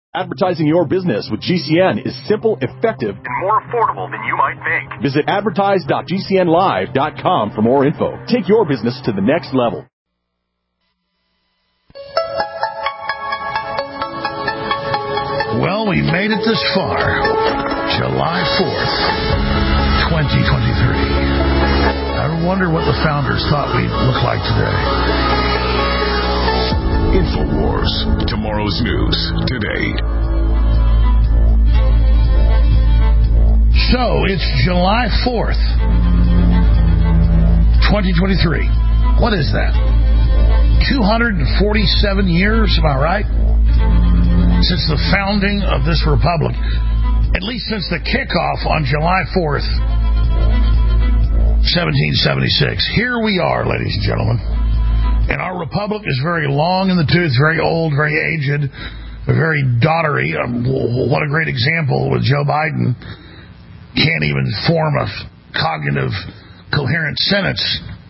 Advertising your business with GCN is simple, effective, and more affordable than you might think. Visit advertise.gcnlive.com for more info. Take your business to the next level. Well, we made it this far. July 4th, 2023. I wonder what the founders thought we'd look like today. InfoWars. Tomorrow's news today. So, it's July 4th, 2023. What is that? 247 years, am I right? Since the founding of this republic. At least since the kickoff on July 4th, 1776. Here we are, ladies and gentlemen. And our republic is very long in the tooth, very old, very aged, very daughtery. What a great example with Joe Biden. Can't even form a cognitive, coherent sentence.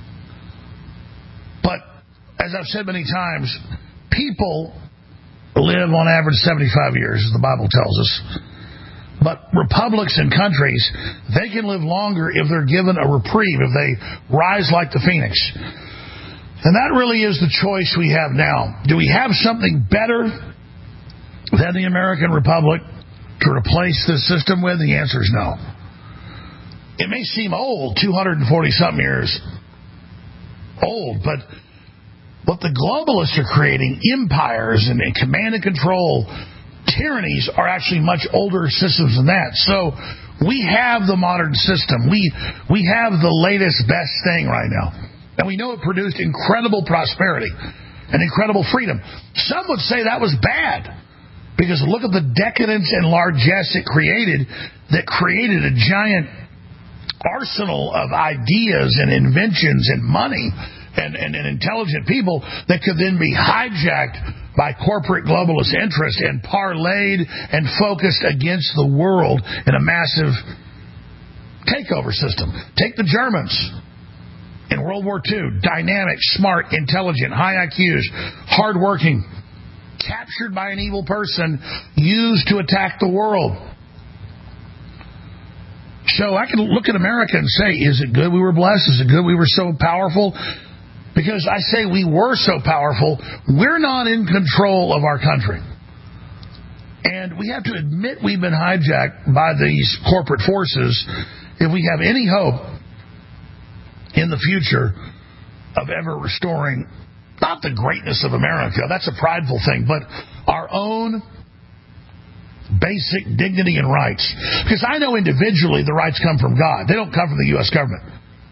But, as I've said many times, people live on average 75 years, as the Bible tells us. But republics and countries, they can live longer if they're given a reprieve, if they rise like the phoenix. And that really is the choice we have now. Do we have something better than the American Republic to replace this system with? The answer is no. It may seem old, 240-something years old, but what the globalists are creating, empires and command and control, tyrannies, are actually much older systems than that. So we have the modern system. We have the latest, best thing right now. And we know it produced incredible prosperity and incredible freedom. Some would say that was bad, because look at the decadence and largesse it created, that created a giant arsenal of ideas and inventions and money and intelligent people that could then be hijacked by corporate globalist interest and parlayed and focused against the world in a massive takeover system. Take the Germans. In World War II, dynamic, smart, intelligent, high IQs, hardworking, captured by an evil person, used to attack the world. So I can look at America and say, is it good we were blessed? Is it good we were so powerful? Because I say we were so powerful, we're not in control of our country. And we have to admit we've been hijacked by these corporate forces if we have any hope in the future of ever restoring, not the greatness of America, that's a prideful thing, but our own basic dignity and rights. Because I know individually the rights come from God. They don't come from the U.S. government.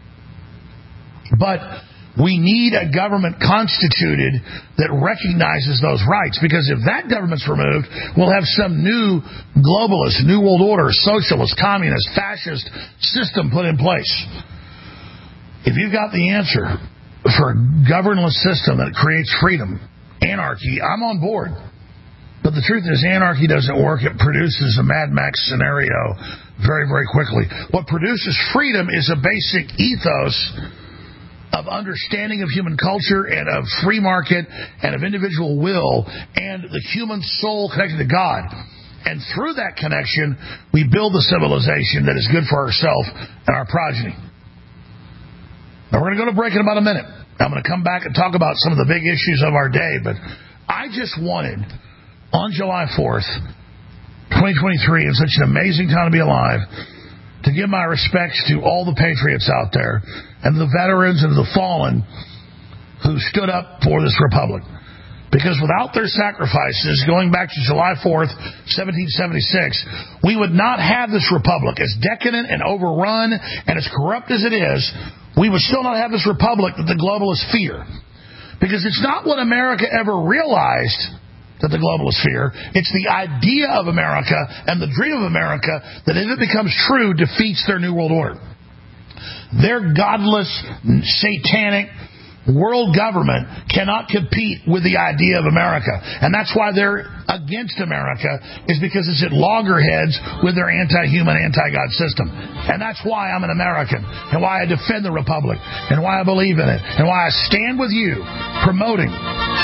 But we need a government constituted that recognizes those rights. Because if that government's removed, we'll have some new globalist, new world order, socialist, communist, fascist system put in place. If you've got the answer for a governless system that creates freedom, anarchy, I'm on board. But the truth is, anarchy doesn't work. It produces a Mad Max scenario very, very quickly. What produces freedom is a basic ethos of understanding of human culture and of free market and of individual will and the human soul connected to God. And through that connection, we build the civilization that is good for ourselves and our progeny. Now, we're going to go to break in about a minute. I'm going to come back and talk about some of the big issues of our day, but I just wanted, on July 4th, 2023, and such an amazing time to be alive, to give my respects to all the patriots out there and the veterans and the fallen who stood up for this republic. Because without their sacrifices, going back to July 4th, 1776, we would not have this republic. As decadent and overrun and as corrupt as it is, we would still not have this republic that the globalists fear. Because it's not what America ever realized that the globalists fear. It's the idea of America and the dream of America that, if it becomes true, defeats their New World Order. Their godless, satanic world government cannot compete with the idea of America. And that's why they're against America, is because it's at loggerheads with their anti-human, anti-God system. And that's why I'm an American, and why I defend the Republic, and why I believe in it, and why I stand with you promoting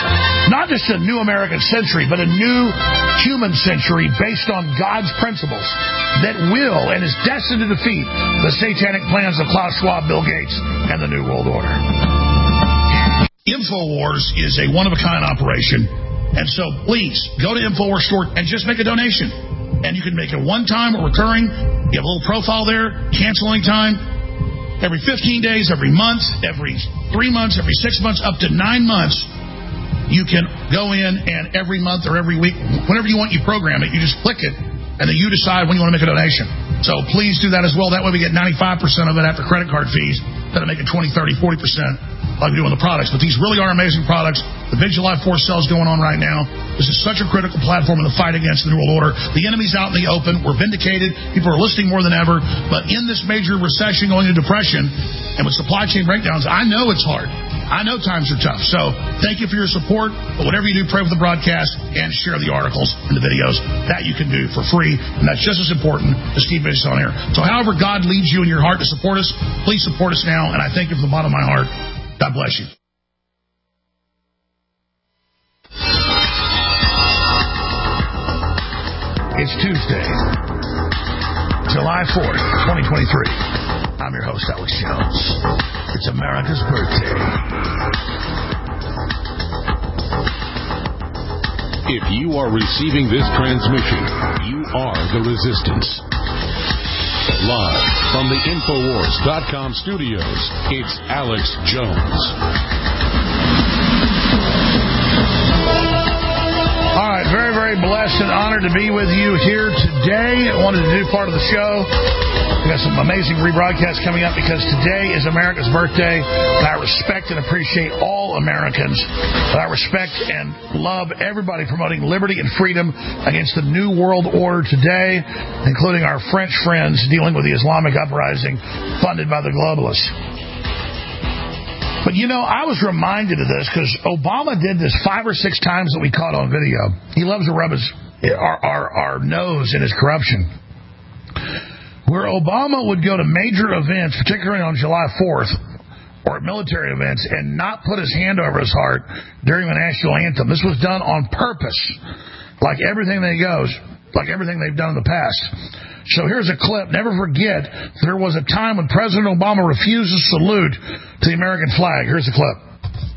not just a new American century, but a new human century based on God's principles that will and is destined to defeat the satanic plans of Klaus Schwab, Bill Gates, and the New World Order. InfoWars is a one-of-a-kind operation, and so please go to InfoWars store and just make a donation. And you can make it one-time or recurring. You have a little profile there, cancel anytime. Every 15 days, every month, every 3 months, every 6 months, up to 9 months, you can go in and every month or every week, whenever you want, you program it. You just click it, and then you decide when you want to make a donation. So please do that as well. That way we get 95% of it after credit card fees. That'll make it 20, 30, 40% like we do on the products. But these really are amazing products. The big July 4th sale is going on right now. This is such a critical platform in the fight against the New World Order. The enemy's out in the open. We're vindicated. People are listening more than ever. But in this major recession going into depression and with supply chain breakdowns, I know it's hard. I know times are tough. So thank you for your support. But whatever you do, pray for the broadcast and share the articles and the videos. That you can do for free. And that's just as important as Steve Bishop's on air. So however God leads you in your heart to support us, please support us now. And I thank you from the bottom of my heart. God bless you. It's Tuesday, July 4th, 2023. I'm your host, Alex Jones. It's America's birthday. If you are receiving this transmission, you are the resistance. Live from the Infowars.com studios, it's Alex Jones. All right, very, very blessed and honored to be with you here today. I wanted to do part of the show. We got some amazing rebroadcasts coming up because today is America's birthday, and I respect and appreciate all Americans. But I respect and love everybody promoting liberty and freedom against the New World Order today, including our French friends dealing with the Islamic uprising funded by the globalists. But, you know, I was reminded of this because Obama did this 5 or 6 times that we caught on video. He loves to rub our nose in his corruption. Where Obama would go to major events, particularly on July 4th, or at military events, and not put his hand over his heart during the national anthem. This was done on purpose, like everything they've done in the past. So here's a clip. Never forget, there was a time when President Obama refused to salute to the American flag. Here's the clip.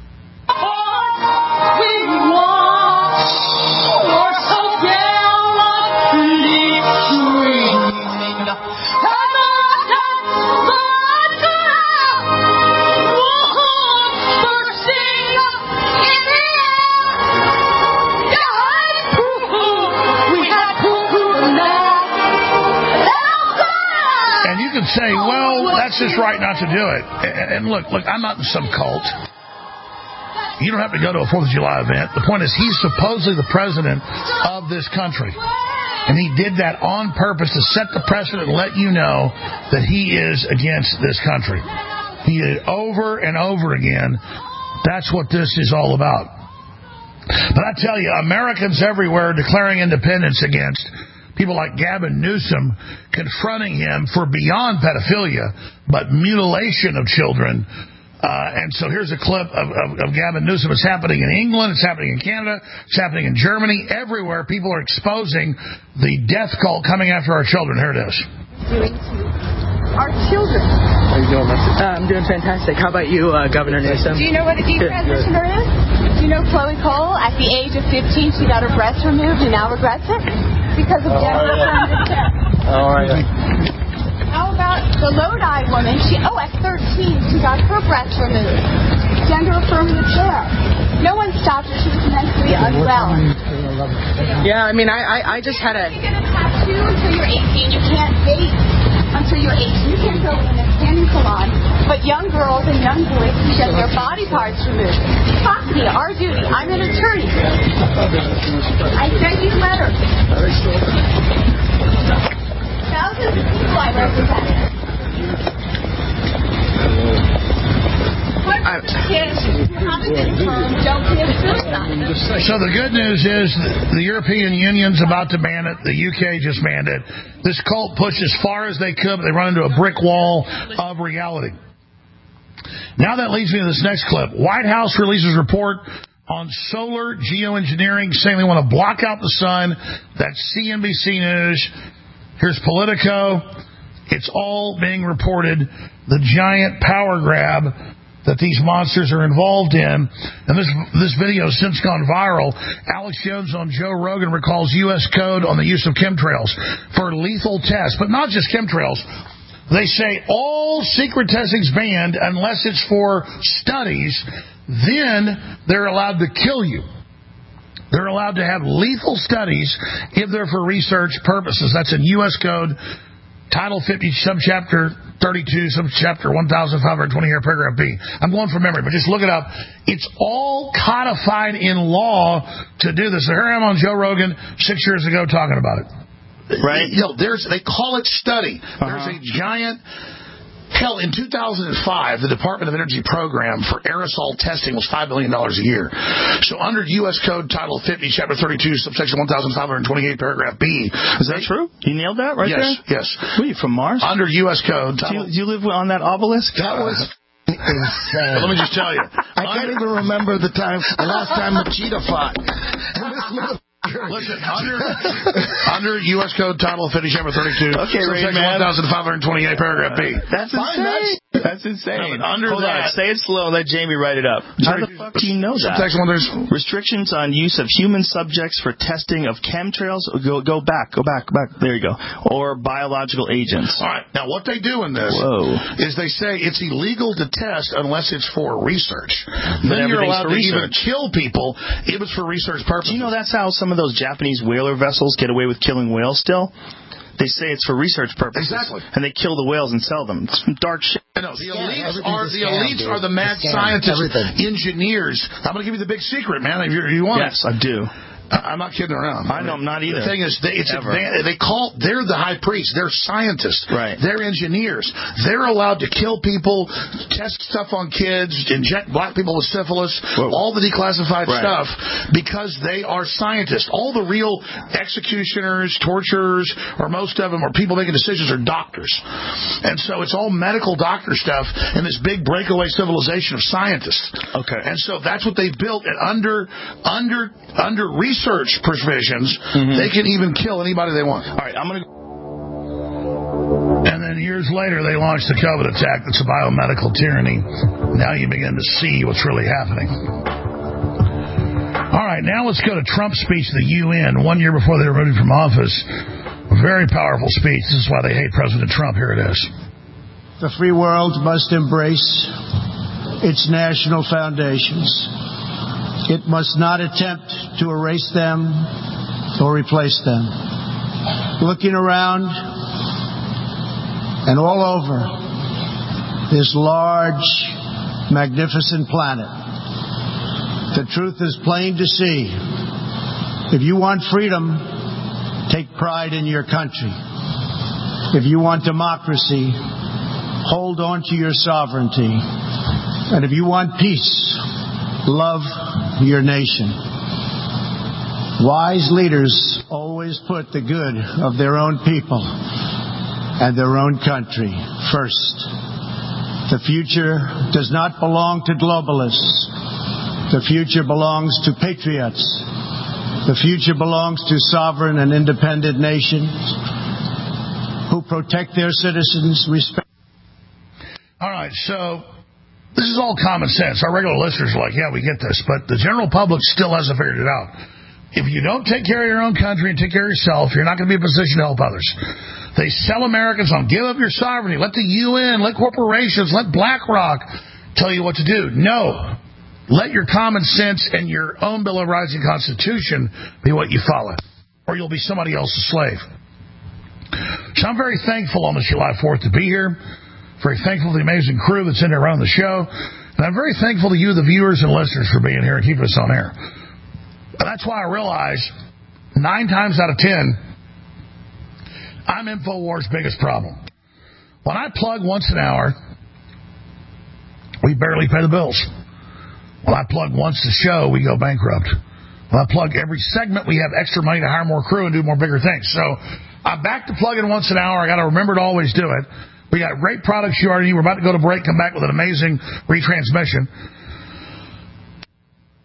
Say, well, that's just right not to do it. And look, I'm not in some cult. You don't have to go to a 4th of July event. The point is, he's supposedly the president of this country. And he did that on purpose to set the precedent and let you know that he is against this country. He did it over and over again. That's what this is all about. But I tell you, Americans everywhere are declaring independence against people like Gavin Newsom, confronting him for beyond pedophilia, but mutilation of children. And so here's a clip of Gavin Newsom. It's happening in England. It's happening in Canada. It's happening in Germany. Everywhere, people are exposing the death cult coming after our children. Here it is. Doing to our children. How are you doing, I'm doing fantastic. How about you, Governor Newsom? Do you know what a detransitioner is? Do you know Chloe Cole? At the age of 15, she got her breast removed and now regrets it because of gender affirmative care. All right. How about the Lodi woman? At 13, she got her breast removed. Gender affirmative care. No one stopped her. She was mentally unwell. Yeah, I mean, I just had a... You get a tattoo until you're 18. You can't date until you're 18. You can't go in a tanning salon. But young girls and young boys can get their body parts removed. Talk to me. Our duty. I'm an attorney. I sent you letters. Thousands of people I represent. So the good news is the European Union's about to ban it. The UK just banned it. This cult pushed as far as they could, but they run into a brick wall of reality. Now that leads me to this next clip. White House releases report on solar geoengineering, saying they want to block out the sun. That's CNBC News. Here's Politico. It's all being reported. The giant power grab that these monsters are involved in. And this video has since gone viral. Alex Jones on Joe Rogan recalls U.S. code on the use of chemtrails for lethal tests. But not just chemtrails. They say all secret testing's banned unless it's for studies. Then they're allowed to kill you. They're allowed to have lethal studies if they're for research purposes. That's in U.S. Code, Title 50, Subchapter 32, Subchapter 1520 here, Paragraph B. I'm going from memory, but just look it up. It's all codified in law to do this. So here I am on Joe Rogan 6 years ago talking about it. Right? They call it study. There's a giant... Hell, in 2005, the Department of Energy program for aerosol testing was $5 million a year. So under U.S. Code Title 50, Chapter 32, Subsection 1528, Paragraph B. Is that true? You nailed that right there? Yes. What are you, from Mars? Under U.S. Code Title... Do you live on that obelisk? That was insane. Let me just tell you. I can't even remember the last time Machida fought. Listen, under U.S. Code Title 50, Chapter 32, Subsection 1528, Paragraph B. That's insane. That's insane. Hold on. Say it slow. Let Jamie write it up. How the fuck do you know that? Restrictions on use of human subjects for testing of chemtrails. Go back. There you go. Or biological agents. All right. Now, what they do in this is they say it's illegal to test unless it's for research. Then you're allowed to even kill people if it's for research purposes. Do you know that's how some of those Japanese whaler vessels get away with killing whales still? They say it's for research purposes. Exactly. And they kill the whales and sell them. It's some dark shit. No, the elites are the mad scientists, engineers. I'm going to give you the big secret, man, if you want it. Yes, I do. I'm not kidding around. I know, I'm not either. The thing is, they're the high priests. They're scientists. Right. They're engineers. They're allowed to kill people, test stuff on kids, inject black people with syphilis, all the declassified stuff, because they are scientists. All the real executioners, torturers, or most of them, or people making decisions are doctors. And so it's all medical doctor stuff in this big breakaway civilization of scientists. Okay. And so that's what they built. And under research provisions, they can even kill anybody they want. All right, I'm going to... And then years later, they launched the COVID attack. That's a biomedical tyranny. Now you begin to see what's really happening. All right, now let's go to Trump's speech to the UN 1 year before they removed him from office. A very powerful speech. This is why they hate President Trump. Here it is. The free world must embrace its national foundations. It must not attempt to erase them or replace them. Looking around and all over this large, magnificent planet, the truth is plain to see. If you want freedom, take pride in your country. If you want democracy, hold on to your sovereignty. And if you want peace, love your nation. Wise leaders always put the good of their own people and their own country first. The future does not belong to globalists. The future belongs to patriots. The future belongs to sovereign and independent nations who protect their citizens, respect. All right, so this is all common sense. Our regular listeners are like, yeah, we get this. But the general public still hasn't figured it out. If you don't take care of your own country and take care of yourself, you're not going to be in a position to help others. They sell Americans on give up your sovereignty. Let the UN, let corporations, let BlackRock tell you what to do. No. Let your common sense and your own Bill of Rights and Constitution be what you follow, or you'll be somebody else's slave. So I'm very thankful on this July 4th to be here. Very thankful to the amazing crew that's in there running the show. And I'm very thankful to you, the viewers and listeners, for being here and keeping us on air. And that's why I realize 9 times out of 10, I'm InfoWars' biggest problem. When I plug once an hour, we barely pay the bills. When I plug once a show, we go bankrupt. When I plug every segment, we have extra money to hire more crew and do more bigger things. So I'm back to plugging once an hour. I got to remember to always do it. We got great products you already need. We're about to go to break, come back with an amazing retransmission.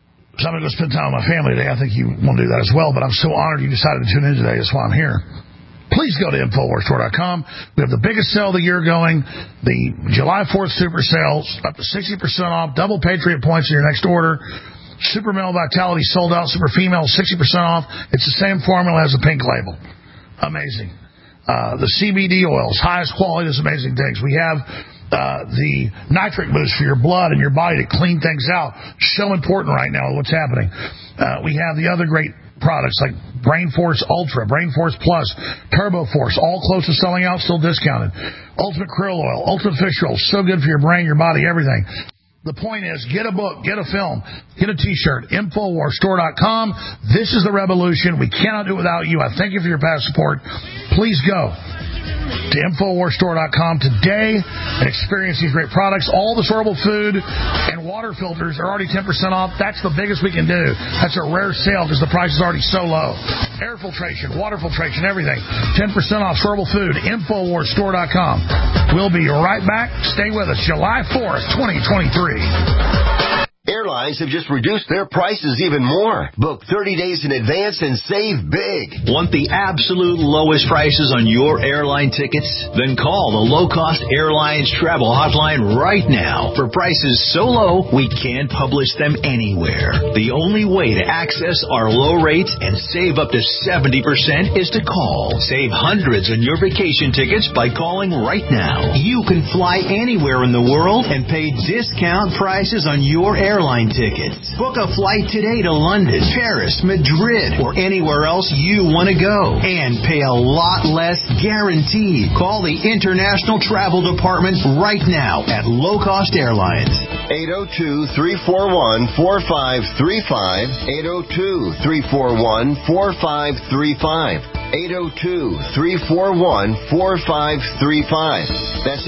So I'm going to go spend time with my family today. I think you want to do that as well, but I'm so honored you decided to tune in today. That's why I'm here. Please go to InfoWarsStore.com. We have the biggest sale of the year going, the July 4th Super Sales, up to 60% off, double Patriot points in your next order. Super Male Vitality sold out, Super Female 60% off. It's the same formula as the pink label. Amazing. The CBD oils, highest quality, those amazing things. We have the nitric boost for your blood and your body to clean things out. So important right now with what's happening. We have the other great products like Brain Force Ultra, Brain Force Plus, Turbo Force, all close to selling out, still discounted. Ultimate Krill Oil, Ultimate Fish Roll, so good for your brain, your body, everything. The point is, get a book, get a film, get a T-shirt, InfoWarsStore.com. This is the revolution. We cannot do it without you. I thank you for your past support. Please go to InfoWarsStore.com today and experience these great products. All the sortable food and water filters are already 10% off. That's the biggest we can do. That's a rare sale because the price is already so low. Air filtration, water filtration, everything. 10% off sortable food. InfoWarsStore.com. We'll be right back. Stay with us. July 4th, 2023. Airlines have just reduced their prices even more. Book 30 days in advance and save big. Want the absolute lowest prices on your airline tickets? Then call the Low Cost Airlines Travel Hotline right now. For prices so low, we can't publish them anywhere. The only way to access our low rates and save up to 70% is to call. Save hundreds on your vacation tickets by calling right now. You can fly anywhere in the world and pay discount prices on your airline tickets. Book a flight today to London, Paris, Madrid, or anywhere else you want to go. And pay a lot less guaranteed. Call the International Travel Department right now at Low Cost Airlines. 802-341-4535. 802-341-4535. 802-341-4535. That's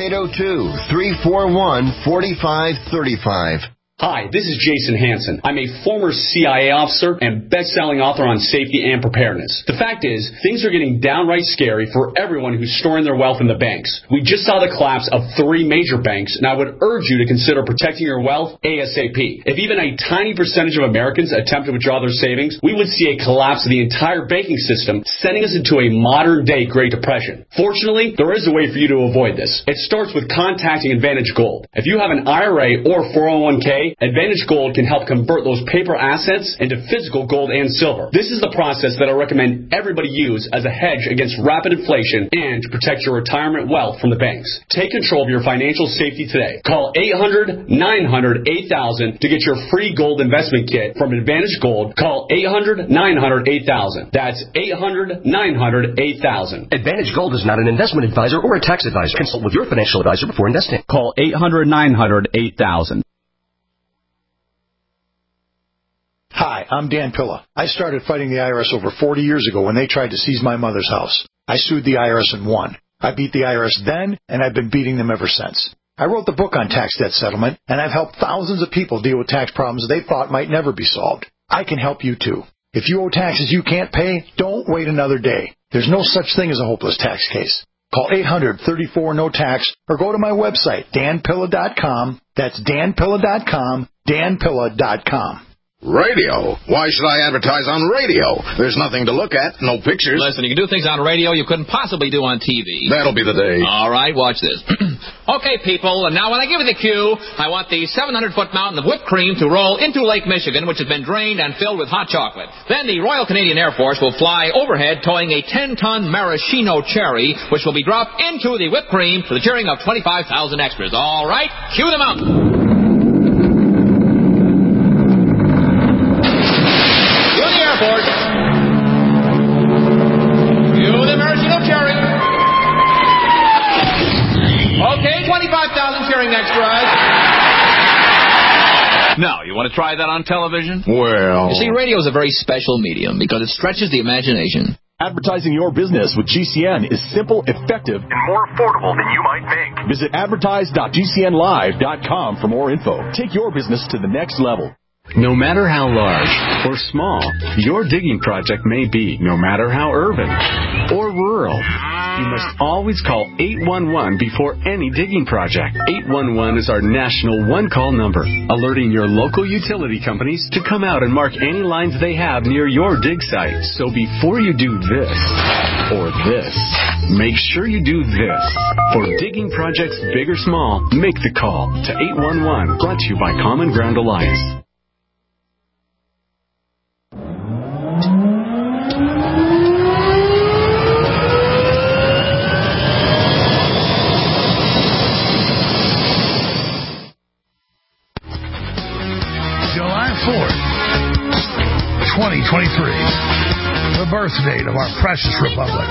802-341-4535. Hi, this is Jason Hansen. I'm a former CIA officer and best-selling author on safety and preparedness. The fact is, things are getting downright scary for everyone who's storing their wealth in the banks. We just saw the collapse of 3 major banks, and I would urge you to consider protecting your wealth ASAP. If even a tiny percentage of Americans attempt to withdraw their savings, we would see a collapse of the entire banking system, sending us into a modern-day Great Depression. Fortunately, there is a way for you to avoid this. It starts with contacting Advantage Gold. If you have an IRA or 401k, Advantage Gold can help convert those paper assets into physical gold and silver. This is the process that I recommend everybody use as a hedge against rapid inflation and to protect your retirement wealth from the banks. Take control of your financial safety today. Call 800-900-8000 to get your free gold investment kit from Advantage Gold. Call 800-900-8000. That's 800-900-8000. Advantage Gold is not an investment advisor or a tax advisor. Consult with your financial advisor before investing. Call 800-900-8000. Hi, I'm Dan Pilla. I started fighting the IRS over 40 years ago when they tried to seize my mother's house. I sued the IRS and won. I beat the IRS then, and I've been beating them ever since. I wrote the book on tax debt settlement, and I've helped thousands of people deal with tax problems they thought might never be solved. I can help you too. If you owe taxes you can't pay, don't wait another day. There's no such thing as a hopeless tax case. Call 800-34-NO-TAX or go to my website, danpilla.com. That's danpilla.com, danpilla.com. Radio? Why should I advertise on radio? There's nothing to look at, no pictures. Listen, you can do things on radio you couldn't possibly do on TV. That'll be the day. All right, watch this. Okay, people, and now when I give you the cue, I want the 700-foot mountain of whipped cream to roll into Lake Michigan, which has been drained and filled with hot chocolate. Then the Royal Canadian Air Force will fly overhead towing a 10-ton maraschino cherry, which will be dropped into the whipped cream to the cheering of 25,000 extras. All right, cue them up. Okay, 25,000 cheering extras. Now, you want to try that on television? Well... You see, radio is a very special medium because it stretches the imagination. Advertising your business with GCN is simple, effective, and more affordable than you might think. Visit advertise.gcnlive.com for more info. Take your business to the next level. No matter how large or small your digging project may be, no matter how urban or rural, You must always call 811 before any digging project. 811 is our national one-call number, alerting your local utility companies to come out and mark any lines they have near your dig site. So before you do this or this, make sure you do this. For digging projects big or small, make the call to 811. Brought to you by Common Ground Alliance. July 4th, 2023, the birth date of our precious republic.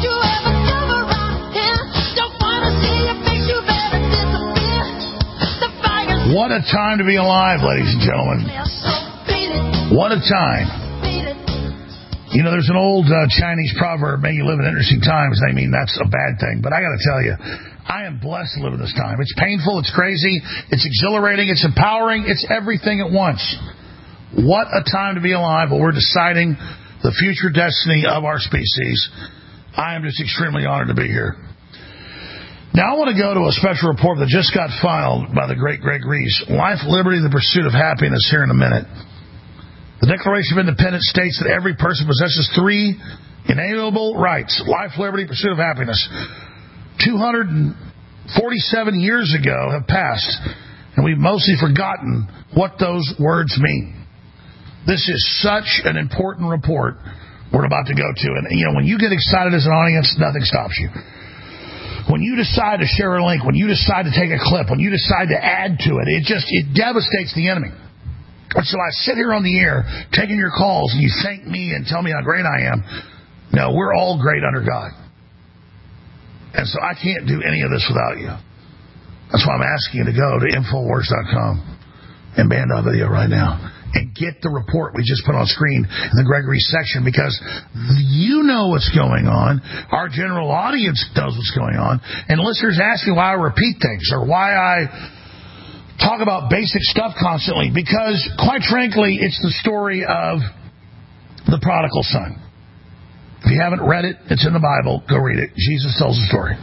What a time to be alive, ladies and gentlemen. What a time. You know, there's an old Chinese proverb, may you live in interesting times. They mean that's a bad thing. But I got to tell you, I am blessed to live in this time. It's painful, it's crazy, it's exhilarating, it's empowering, it's everything at once. What a time to be alive. Well, we're deciding the future destiny of our species. I am just extremely honored to be here. Now, I want to go to a special report that just got filed by the great Greg Reese. Life, Liberty, the Pursuit of Happiness, here in a minute. The Declaration of Independence states that every person possesses three inalienable rights: life, liberty, pursuit of happiness. 247 years ago have passed, and we've mostly forgotten what those words mean. This is such an important report we're about to go to. And, you know, when you get excited as an audience, nothing stops you. When you decide to share a link, when you decide to take a clip, when you decide to add to it, it devastates the enemy. And so I sit here on the air taking your calls, and you thank me and tell me how great I am. No, we're all great under God. And so I can't do any of this without you. That's why I'm asking you to go to Infowars.com and band our video right now and get the report we just put on screen in the Gregory section, because you know what's going on. Our general audience knows what's going on. And listeners ask me why I repeat things or why I talk about basic stuff constantly, because, quite frankly, it's the story of the prodigal son. If you haven't read it, it's in the Bible. Go read it. Jesus tells the story.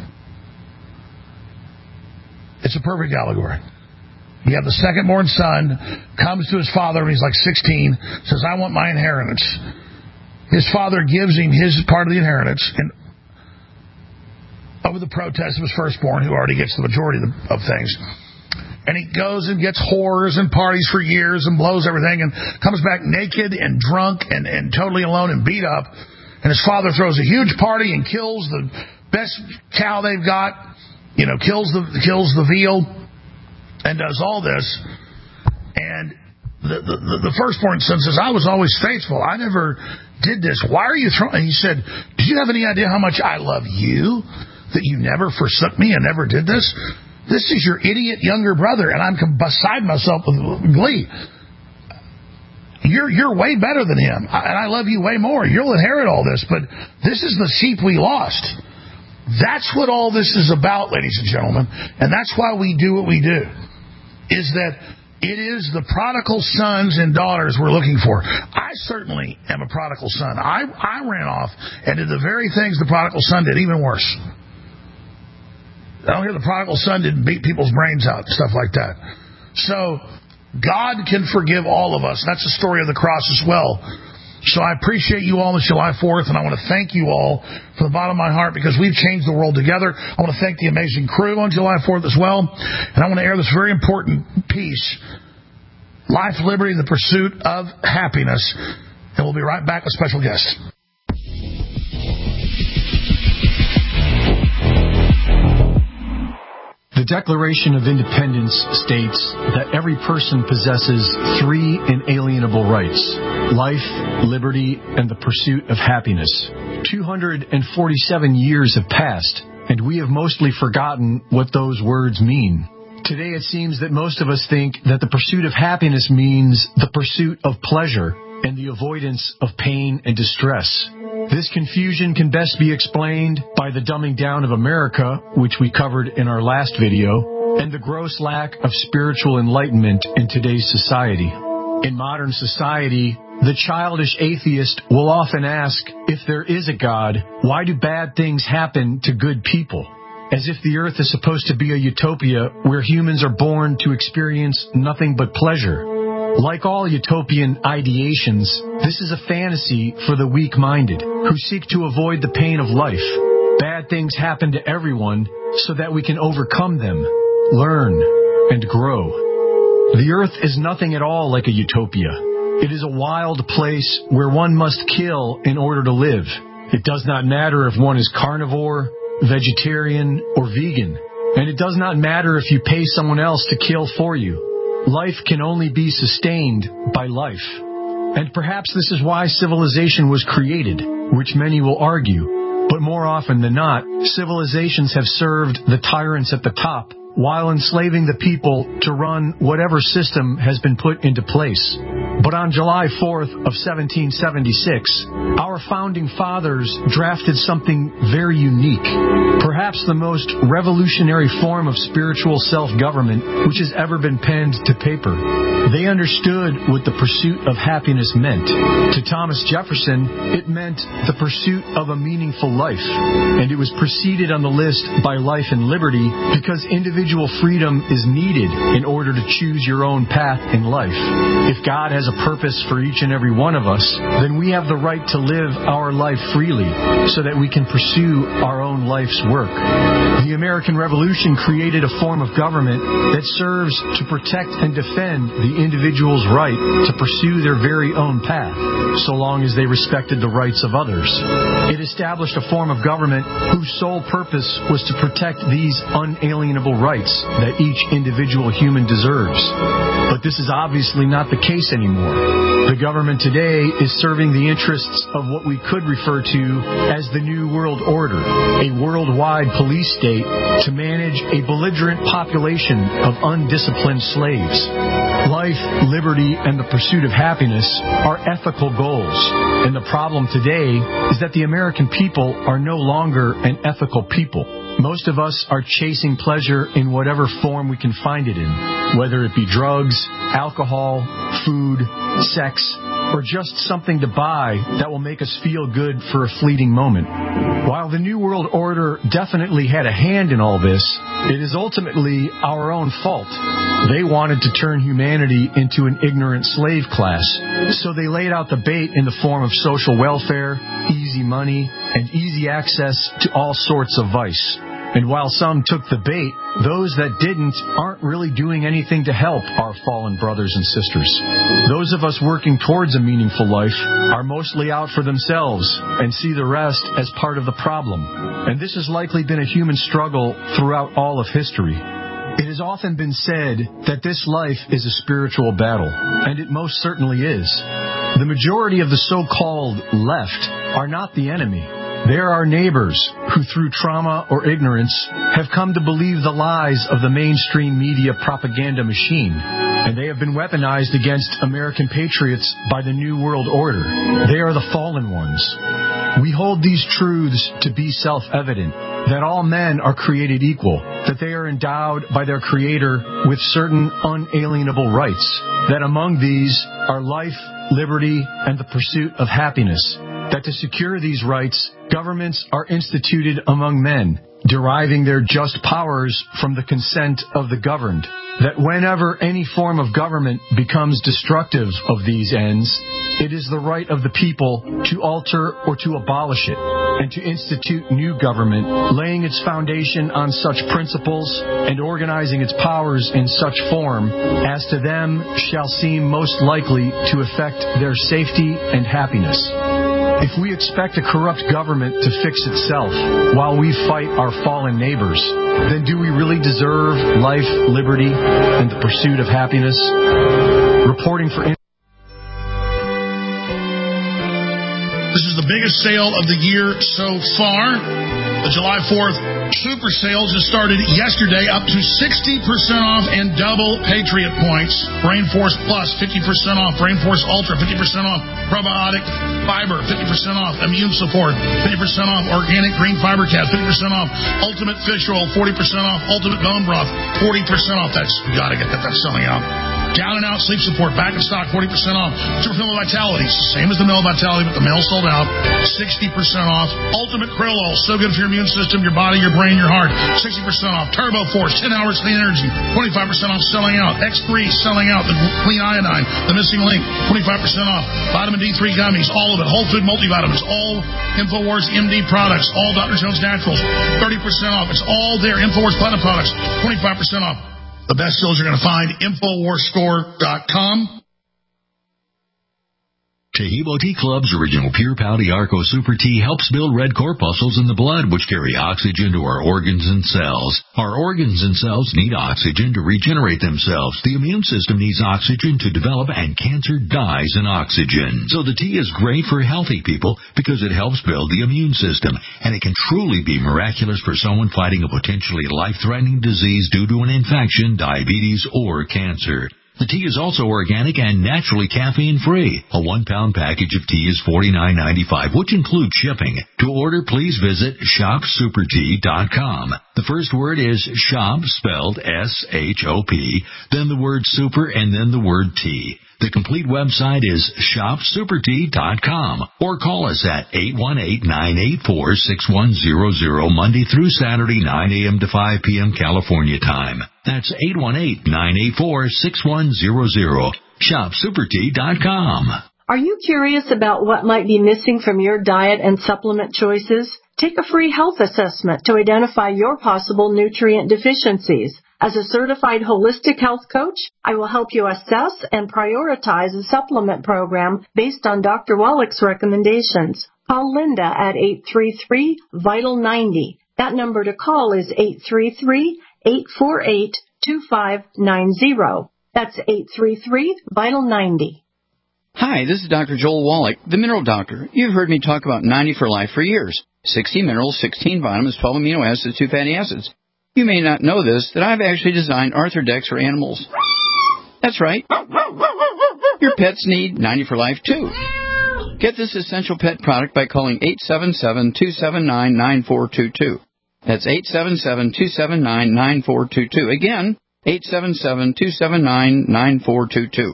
It's a perfect allegory. You have the second-born son, comes to his father when he's like 16, says, I want my inheritance. His father gives him his part of the inheritance, and over the protest of his firstborn, who already gets the majority of things. And he goes and gets whores and parties for years and blows everything and comes back naked and drunk and totally alone and beat up. And his father throws a huge party and kills the best cow they've got, you know, kills the veal, and does all this. And the firstborn son says, I was always faithful. I never did this. Why are you throwing? And he said, do you have any idea how much I love you, that you never forsook me and never did this? This is your idiot younger brother, and I'm beside myself with glee. You're way better than him, and I love you way more. You'll inherit all this, but this is the sheep we lost. That's what all this is about, ladies and gentlemen, and that's why we do what we do, is that it is the prodigal sons and daughters we're looking for. I certainly am a prodigal son. I ran off and did the very things the prodigal son did, even worse. I don't hear the prodigal son didn't beat people's brains out, stuff like that. So God can forgive all of us. That's the story of the cross as well. So I appreciate you all this July 4th, and I want to thank you all from the bottom of my heart, because we've changed the world together. I want to thank the amazing crew on July 4th as well. And I want to air this very important piece, Life, Liberty, the Pursuit of Happiness. And we'll be right back with special guests. The Declaration of Independence states that every person possesses three inalienable rights: life, liberty, and the pursuit of happiness. 247 years have passed, and we have mostly forgotten what those words mean. Today it seems that most of us think that the pursuit of happiness means the pursuit of pleasure and the avoidance of pain and distress. This confusion can best be explained by the dumbing down of America, which we covered in our last video, and the gross lack of spiritual enlightenment in today's society. In modern society, The childish atheist will often ask, if there is a God, why do bad things happen to good people? As if the earth is supposed to be a utopia where humans are born to experience nothing but pleasure. Like all utopian ideations, this is a fantasy for the weak-minded, who seek to avoid the pain of life. Bad things happen to everyone so that we can overcome them, learn, and grow. The earth is nothing at all like a utopia. It is a wild place where one must kill in order to live. It does not matter if one is carnivore, vegetarian, or vegan. And it does not matter if you pay someone else to kill for you. Life can only be sustained by life. And perhaps this is why civilization was created, which many will argue. But more often than not, civilizations have served the tyrants at the top while enslaving the people to run whatever system has been put into place. But on July 4th of 1776, our founding fathers drafted something very unique, perhaps the most revolutionary form of spiritual self-government which has ever been penned to paper. They understood what the pursuit of happiness meant. To Thomas Jefferson, it meant the pursuit of a meaningful life, and it was preceded on the list by life and liberty because individual freedom is needed in order to choose your own path in life. If God has a purpose for each and every one of us, then we have the right to live our life freely so that we can pursue our own life's work. The American Revolution created a form of government that serves to protect and defend the individual's right to pursue their very own path, so long as they respected the rights of others. It established a form of government whose sole purpose was to protect these unalienable rights that each individual human deserves. But this is obviously not the case anymore. The government today is serving the interests of what we could refer to as the New World Order, a worldwide police state to manage a belligerent population of undisciplined slaves. Life, liberty, and the pursuit of happiness are ethical goals. And the problem today is that the American people are no longer an ethical people. Most of us are chasing pleasure in whatever form we can find it in, whether it be drugs, alcohol, food, sex, or just something to buy that will make us feel good for a fleeting moment. While the New World Order definitely had a hand in all this, it is ultimately our own fault. They wanted to turn humanity into an ignorant slave class, so they laid out the bait in the form of social welfare, easy money, and easy access to all sorts of vice. And while some took the bait, those that didn't aren't really doing anything to help our fallen brothers and sisters. Those of us working towards a meaningful life are mostly out for themselves and see the rest as part of the problem. And this has likely been a human struggle throughout all of history. It has often been said that this life is a spiritual battle, and it most certainly is. The majority of the so-called left are not the enemy. They are our neighbors who, through trauma or ignorance, have come to believe the lies of the mainstream media propaganda machine. And they have been weaponized against American patriots by the New World Order. They are the fallen ones. We hold these truths to be self-evident, that all men are created equal, that they are endowed by their Creator with certain unalienable rights, that among these are life, liberty, and the pursuit of happiness, that to secure these rights, governments are instituted among men, deriving their just powers from the consent of the governed, that whenever any form of government becomes destructive of these ends, it is the right of the people to alter or to abolish it, and to institute new government, laying its foundation on such principles and organizing its powers in such form as to them shall seem most likely to affect their safety and happiness. If we expect a corrupt government to fix itself while we fight our fallen neighbors, then do we really deserve life, liberty, and the pursuit of happiness? Reporting for... This is the biggest sale of the year so far. The July 4th Super Sale just started yesterday, up to 60% off and double Patriot points. Rainforce Plus, 50% off. Rainforce Ultra, 50% off. Probiotic Fiber, 50% off. Immune Support, 50% off. Organic Green Fiber Caps, 50% off. Ultimate Fish Oil, 40% off. Ultimate Bone Broth, 40% off. You gotta get that. That's selling out. Down and Out Sleep Support, back in stock, 40% off. Super Film Vitality, it's the same as the male Vitality, but the male sold out, 60% off. Ultimate Krill Oil, so good for your immune system, your body, your brain, your heart, 60% off. Turbo Force, 10 hours clean energy, 25% off, selling out. X3 selling out, the clean iodine, the missing link, 25% off. Vitamin D3 gummies, all of it. Whole food multivitamins, all InfoWars MD products, all Dr. Jones Naturals, 30% off. It's all there. InfoWars Platinum products, 25% off. The best deals you're going to find, InfoWarsStore.com. Taheebo Tea Club's original Pure Pouty Arco Super Tea helps build red corpuscles in the blood, which carry oxygen to our organs and cells. Our organs and cells need oxygen to regenerate themselves. The immune system needs oxygen to develop, and cancer dies in oxygen. So the tea is great for healthy people because it helps build the immune system, and it can truly be miraculous for someone fighting a potentially life-threatening disease due to an infection, diabetes, or cancer. The tea is also organic and naturally caffeine-free. A 1-pound package of tea is $49.95, which includes shipping. To order, please visit shopsupertea.com. The first word is shop, spelled S-H-O-P, then the word super, and then the word tea. The complete website is shopsupertea.com, or call us at 818-984-6100 Monday through Saturday, 9 a.m. to 5 p.m. California time. That's 818-984-6100. Shopsupertea.com. Are you curious about what might be missing from your diet and supplement choices? Take a free health assessment to identify your possible nutrient deficiencies. As a certified holistic health coach, I will help you assess and prioritize a supplement program based on Dr. Wallach's recommendations. Call Linda at 833-VITAL-90. That number to call is 833-848-2590. That's 833-VITAL-90. Hi, this is Dr. Joel Wallach, the Mineral Doctor. You've heard me talk about 90 for Life for years. 60 minerals, 16 vitamins, 12 amino acids, 2 fatty acids. You may not know this, that I've actually designed Arthrodex for animals. That's right. Your pets need 90 for Life, too. Get this essential pet product by calling 877-279-9422. That's 877-279-9422. Again, 877-279-9422.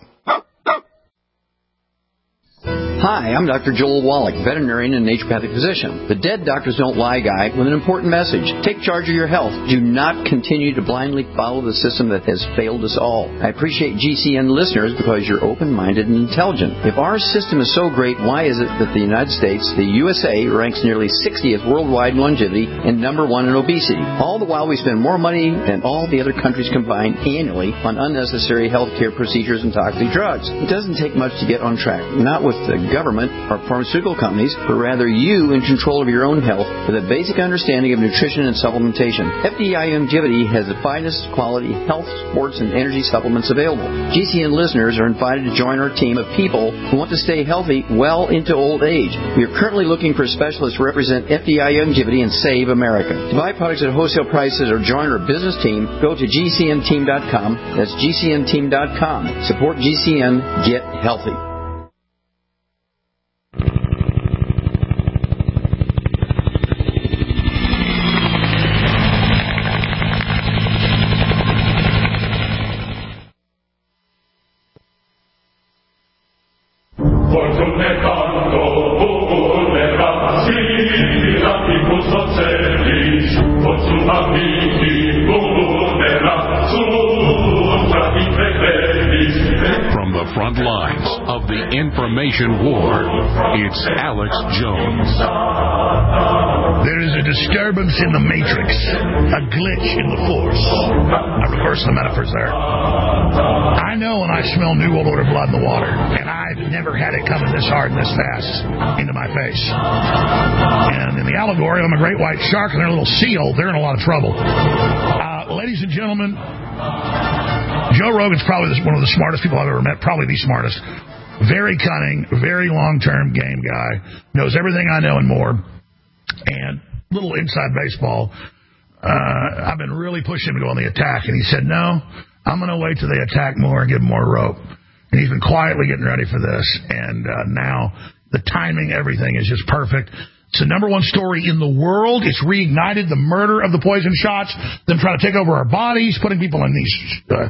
Hi, I'm Dr. Joel Wallach, veterinarian and naturopathic physician. The Dead Doctors Don't Lie guy with an important message. Take charge of your health. Do not continue to blindly follow the system that has failed us all. I appreciate GCN listeners because you're open-minded and intelligent. If our system is so great, why is it that the United States, the USA, ranks nearly 60th worldwide in longevity and number 1 in obesity? All the while we spend more money than all the other countries combined annually on unnecessary healthcare procedures and toxic drugs. It doesn't take much to get on track. Not with the government or pharmaceutical companies, but rather you in control of your own health with a basic understanding of nutrition and supplementation. FDI Longevity has the finest quality health, sports, and energy supplements available. GCN listeners are invited to join our team of people who want to stay healthy well into old age. We are currently looking for specialists to represent FDI Longevity and Save America. To buy products at wholesale prices or join our business team, go to GCNteam.com. That's GCNteam.com. Support GCN. Get healthy. From the front lines of the information war, it's Alex Jones. There is a disturbance in the matrix, a glitch in the force. I reverse the metaphors there. I know when I smell New World Order blood in the water, and I've never had it coming this hard and this fast into my face. And in the allegory, I'm a great white shark and they're a little seal. They're in a lot of trouble. Ladies and gentlemen, Joe Rogan's probably one of the smartest people I've ever met, probably the smartest. Very cunning, very long-term game guy, knows everything I know and more. And little inside baseball, I've been really pushing him to go on the attack, and he said, no, I'm going to wait till they attack more and give him more rope. And he's been quietly getting ready for this, and now the timing, everything is just perfect. It's the number one story in the world. It's reignited the murder of the poison shots, them trying to take over our bodies, putting people in these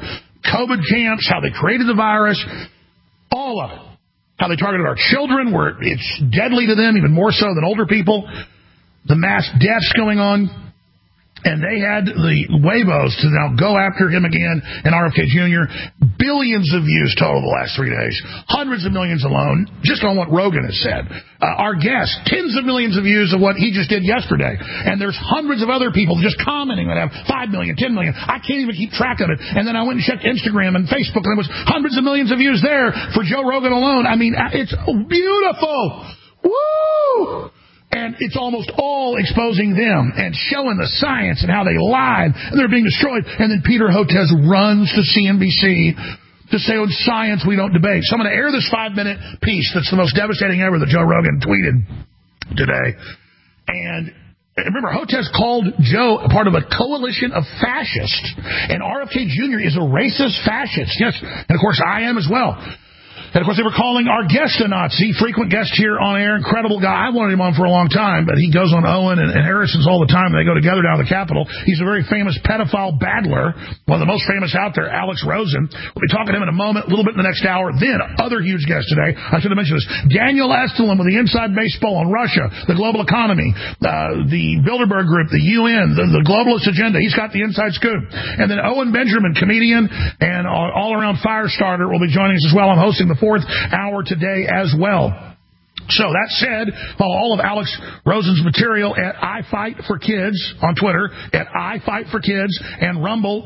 COVID camps, how they created the virus, all of it. How they targeted our children, where it's deadly to them, even more so than older people. The mass deaths going on. And they had the Huevos to now go after him again and RFK Jr. Billions of views total the last 3 days. Hundreds of millions alone, just on what Rogan has said. Our guest, tens of millions of views of what he just did yesterday. And there's hundreds of other people just commenting that have 5 million, 10 million. I can't even keep track of it. And then I went and checked Instagram and Facebook, and there was hundreds of millions of views there for Joe Rogan alone. I mean, it's beautiful. Woo! And it's almost all exposing them and showing the science and how they lied and they're being destroyed. And then Peter Hotez runs to CNBC to say on science we don't debate. So I'm going to air this 5-minute piece that's the most devastating ever that Joe Rogan tweeted today. And remember, Hotez called Joe a part of a coalition of fascists. And RFK Jr. is a racist fascist. Yes, and of course I am as well. And, of course, they were calling our guest a Nazi, frequent guest here on air, incredible guy. I wanted him on for a long time, but he goes on Owen and Harrison's all the time. They go together down to the Capitol. He's a very famous pedophile battler, one of the most famous out there, Alex Rosen. We'll be talking to him in a moment, a little bit in the next hour. Then, other huge guests today. I should have mentioned this. Daniel Estulin with the Inside Baseball on Russia, the global economy, the Bilderberg Group, the UN, the globalist agenda. He's got the inside scoop. And then Owen Benjamin, comedian and all-around fire starter, will be joining us as well. I'm hosting the 4th hour today as well. So that said, follow all of Alex Rosen's material at I Fight for Kids on Twitter, at I Fight for Kids, and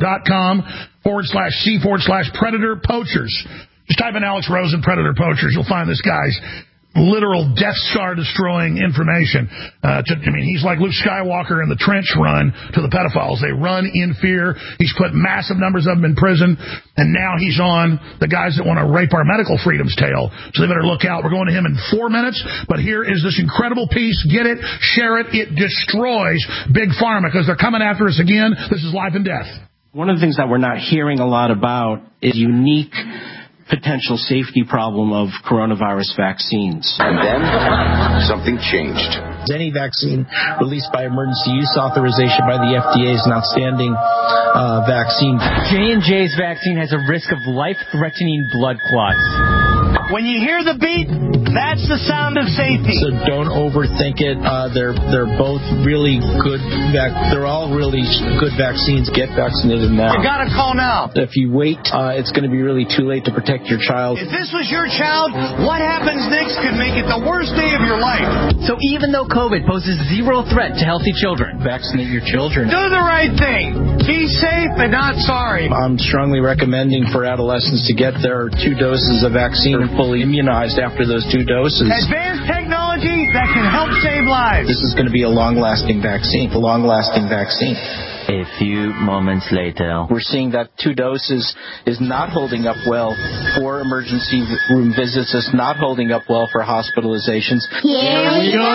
rumble.com/C/Predator Poachers. Just type in Alex Rosen Predator Poachers. You'll find this guy's literal Death Star destroying information. He's like Luke Skywalker in the trench run to the pedophiles. They run in fear. He's put massive numbers of them in prison, and now he's on the guys that want to rape our medical freedom's tail. So they better look out. We're going to him in 4 minutes, but here is this incredible piece. Get it, share it. It destroys Big Pharma because they're coming after us again. This is life and death. One of the things that we're not hearing a lot about is unique potential safety problem of coronavirus vaccines. And then something changed. Any vaccine released by emergency use authorization by the FDA is an outstanding vaccine. J&J's vaccine has a risk of life-threatening blood clots. When you hear the beat, that's the sound of safety. So don't overthink it. They're both really good. They're all really good vaccines. Get vaccinated now. You gotta call now. If you wait, it's going to be really too late to protect your child. If this was your child, what happens next could make it the worst day of your life. So even though COVID poses zero threat to healthy children, vaccinate your children. Do the right thing. Be safe and not sorry. I'm strongly recommending for adolescents to get their 2 doses of vaccine and fully immunized after those 2 doses. Advanced technology that can help save lives. This is going to be a long-lasting vaccine. A long-lasting vaccine. A few moments later, we're seeing that 2 doses is not holding up well for emergency room visits. It's not holding up well for hospitalizations. Here we go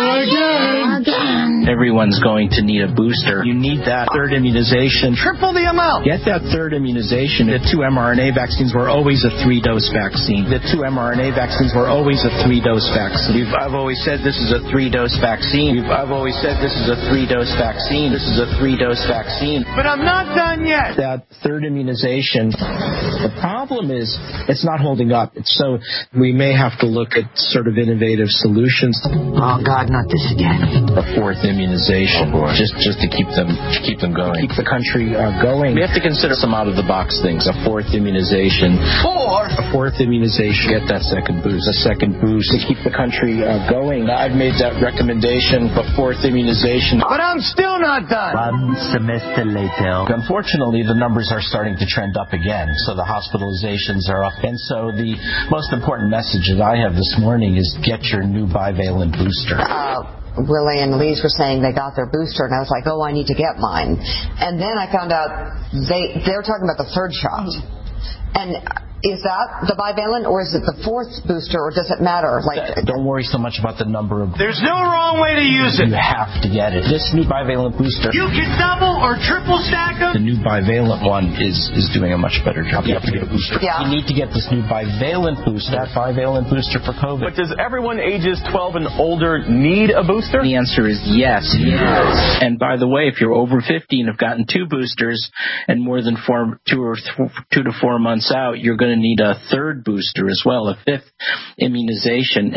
again. Everyone's going to need a booster. You need that 3rd immunization. Triple the amount. Get that 3rd immunization. The 2 mRNA vaccines were always a 3-dose vaccine. The 2 mRNA vaccines were always a 3-dose vaccine. I've always said this is a 3-dose vaccine. I've always said this is a 3-dose vaccine. This is a 3-dose vaccine. But I'm not done yet. That 3rd immunization, the problem is it's not holding up. So we may have to look at sort of innovative solutions. Oh, God, not this again. A 4th immunization, just to keep them going. Keep the country going. We have to consider some out-of-the-box things. A 4th immunization. A 4th immunization. Get that 2nd boost. A 2nd boost to keep the country going. I've made that recommendation. A 4th immunization. But I'm still not done. 1 semester later. Unfortunately, the numbers are starting to trend up again, so the hospitalizations are up. And so the most important message that I have this morning is get your new bivalent booster. Willie and Lise were saying they got their booster, and I was like, oh, I need to get mine. And then I found out they were talking about the 3rd shot. And is that the bivalent, or is it the fourth booster, or does it matter? Don't worry so much about the number of... There's no wrong way to use it. You have to get it. This new bivalent booster... You can double or triple stack them. The new bivalent one is doing a much better job. You have to get a booster. Yeah. You need to get this new bivalent booster, that bivalent booster for COVID. But does everyone ages 12 and older need a booster? The answer is yes. Yes. And by the way, if you're over 50 and have gotten 2 boosters and more than 2 to 4 months out, you're going to need a third booster as well, a 5th immunization.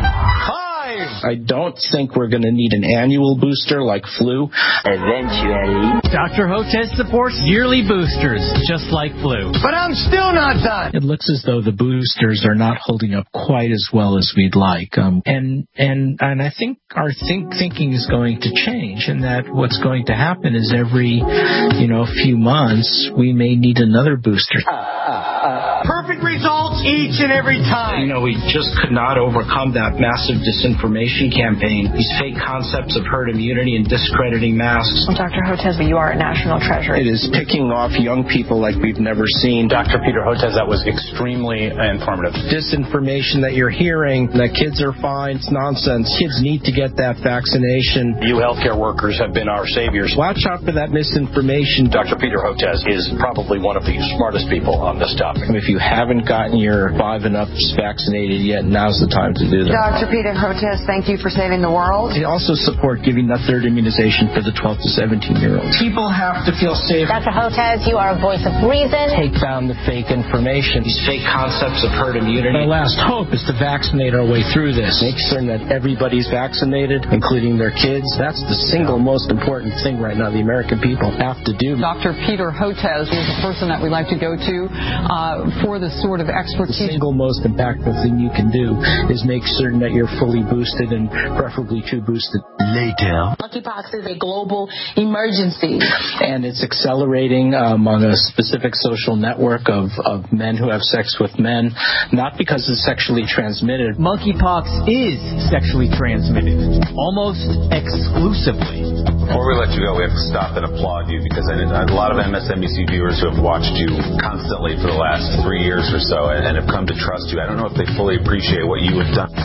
I don't think we're going to need an annual booster like flu. Eventually. Dr. Hotez supports yearly boosters, just like flu. But I'm still not done. It looks as though the boosters are not holding up quite as well as we'd like. And I think our thinking is going to change, and that what's going to happen is every, few months we may need another booster. Perfect results each and every time. We just could not overcome that massive disinformation campaign, these fake concepts of herd immunity and discrediting masks. Well, Dr. Hotez, you are a national treasure. It is picking off young people like we've never seen. Dr. Peter Hotez, that was extremely informative. Disinformation that you're hearing, that kids are fine, it's nonsense. Kids need to get that vaccination. You healthcare workers have been our saviors. Watch out for that misinformation. Dr. Peter Hotez is probably one of the smartest people on this topic. If you haven't gotten your 5 and up vaccinated yet, now's the time to do that. Dr. Peter Hotez, thank you for saving the world. They also support giving the third immunization for the 12 to 17-year-olds. People have to feel safe. Dr. Hotez, you are a voice of reason. Take down the fake information, these fake concepts of herd immunity. Our last hope is to vaccinate our way through this. Make certain that everybody's vaccinated, including their kids. That's the single most important thing right now the American people have to do. Dr. Peter Hotez is the person that we like to go to for this sort of expertise. The single most impactful thing you can do is make certain that you're fully boosted and preferably 2 boosted. Later. Monkeypox is a global emergency. And it's accelerating among a specific social network of men who have sex with men, not because it's sexually transmitted. Monkeypox is sexually transmitted, almost exclusively. Before we let you go, we have to stop and applaud you, because I a lot of MSNBC viewers who have watched you constantly for the last 3 years or so and have come to trust you. I don't know if they fully appreciate what you have done.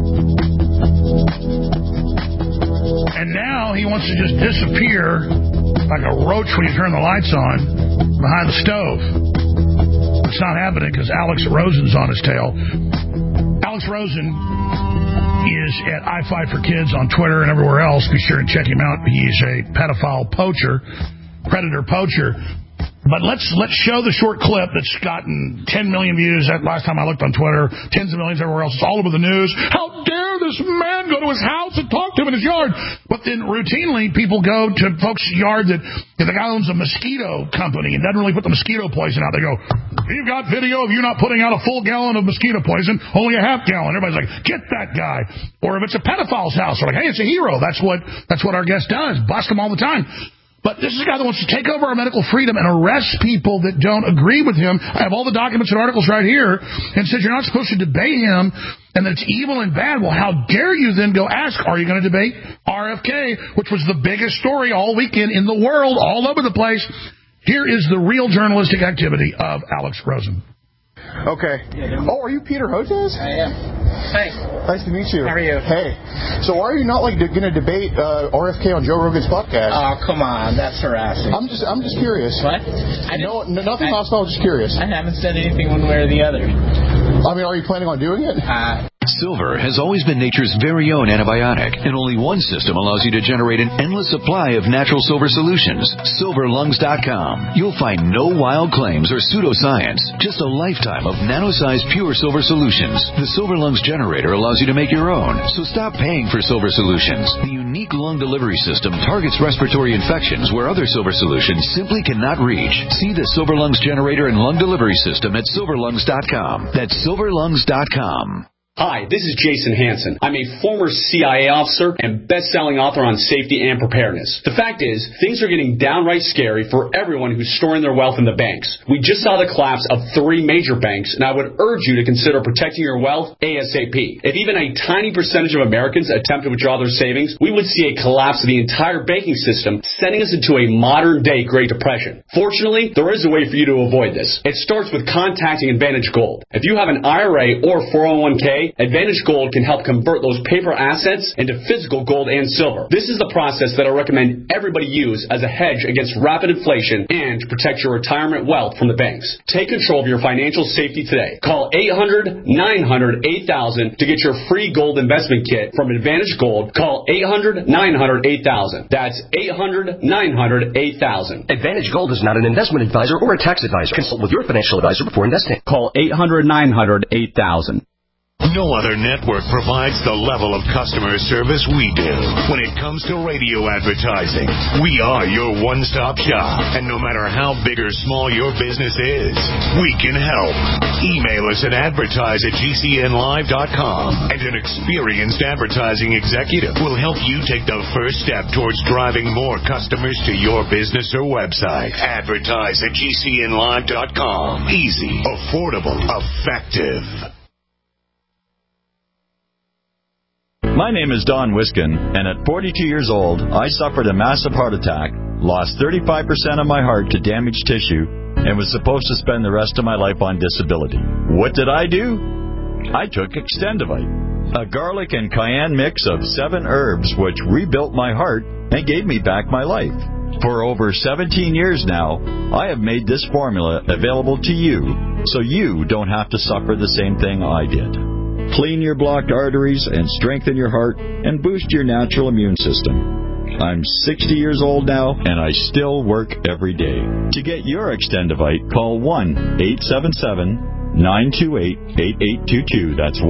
And now he wants to just disappear like a roach when you turn the lights on behind the stove. It's not happening because Alex Rosen's on his tail. Alex Rosen is at I Fight for Kids on Twitter and everywhere else. Be sure and check him out. He's a pedophile poacher, predator poacher. But let's show the short clip that's gotten 10 million views. That last time I looked on Twitter, tens of millions everywhere else. It's all over the news. How dare this man go to his house and talk to him in his yard? But then routinely people go to folks' yard that if the guy owns a mosquito company and doesn't really put the mosquito poison out, they go, "You've got video of you not putting out a full gallon of mosquito poison, only a half gallon." Everybody's like, "Get that guy." Or if it's a pedophile's house, they're like, "Hey, it's a hero." That's what our guest does. Bust them all the time. But this is a guy that wants to take over our medical freedom and arrest people that don't agree with him. I have all the documents and articles right here, and says you're not supposed to debate him and that it's evil and bad. Well, how dare you then go ask, are you going to debate RFK, which was the biggest story all weekend in the world, all over the place. Here is the real journalistic activity of Alex Rosen. Okay. Oh, are you Peter Hotez? I am. Hey. Nice to meet you. How are you? Hey. So why are you not going to debate RFK on Joe Rogan's podcast? Oh, come on, that's harassing. I'm just curious. What? Nothing hostile. Just curious. I haven't said anything one way or the other. I mean, are you planning on doing it? Silver has always been nature's very own antibiotic, and only one system allows you to generate an endless supply of natural silver solutions. SilverLungs.com. You'll find no wild claims or pseudoscience, just a lifetime of nano-sized pure silver solutions. The Silver Lungs generator allows you to make your own, so stop paying for silver solutions. The unique lung delivery system targets respiratory infections where other silver solutions simply cannot reach. See the Silver Lungs generator and lung delivery system at SilverLungs.com. That's SilverLungs.com. Hi, this is Jason Hansen. I'm a former CIA officer and best-selling author on safety and preparedness. The fact is, things are getting downright scary for everyone who's storing their wealth in the banks. We just saw the collapse of 3 major banks, and I would urge you to consider protecting your wealth ASAP. If even a tiny percentage of Americans attempt to withdraw their savings, we would see a collapse of the entire banking system, sending us into a modern-day Great Depression. Fortunately, there is a way for you to avoid this. It starts with contacting Advantage Gold. If you have an IRA or 401k, Advantage Gold can help convert those paper assets into physical gold and silver. This is the process that I recommend everybody use as a hedge against rapid inflation and to protect your retirement wealth from the banks. Take control of your financial safety today. Call 800-900-8000 to get your free gold investment kit from Advantage Gold. Call 800-900-8000. That's 800-900-8000. Advantage Gold is not an investment advisor or a tax advisor. Consult with your financial advisor before investing. Call 800-900-8000. No other network provides the level of customer service we do. When it comes to radio advertising, we are your one-stop shop. And no matter how big or small your business is, we can help. Email us at advertise@gcnlive.com, and an experienced advertising executive will help you take the first step towards driving more customers to your business or website. Advertise@gcnlive.com. Easy, affordable, effective. My name is Don Wiskin, and at 42 years old, I suffered a massive heart attack, lost 35% of my heart to damaged tissue, and was supposed to spend the rest of my life on disability. What did I do? I took Extendivite, a garlic and cayenne mix of 7 herbs which rebuilt my heart and gave me back my life. For over 17 years now, I have made this formula available to you, so you don't have to suffer the same thing I did. Clean your blocked arteries and strengthen your heart and boost your natural immune system. I'm 60 years old now, and I still work every day. To get your Extendivite, call 1-877-928-8822. That's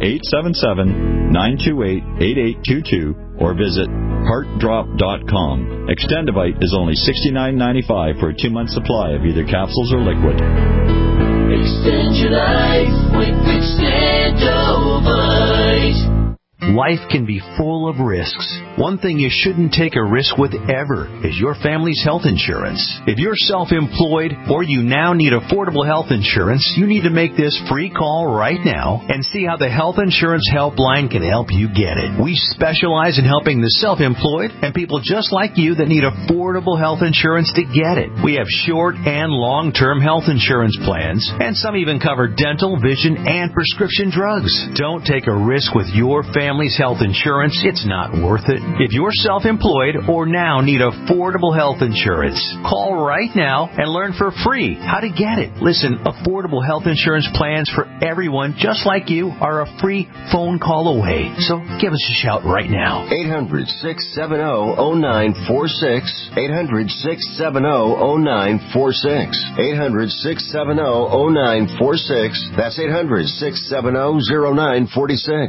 1-877-928-8822. Or visit heartdrop.com. Extendivite is only $69.95 for a 2-month supply of either capsules or liquid. Extend your life with Extendovite. Life can be full of risks. One thing you shouldn't take a risk with ever is your family's health insurance. If you're self-employed or you now need affordable health insurance, you need to make this free call right now and see how the Health Insurance Helpline can help you get it. We specialize in helping the self-employed and people just like you that need affordable health insurance to get it. We have short and long-term health insurance plans, and some even cover dental, vision, and prescription drugs. Don't take a risk with your family's health insurance. It's not worth it. If you're self-employed or now need affordable health insurance, call right now and learn for free how to get it. Listen, affordable health insurance plans for everyone just like you are a free phone call away. So give us a shout right now. 800-670-0946. 800-670-0946. 800-670-0946. That's 800-670-0946.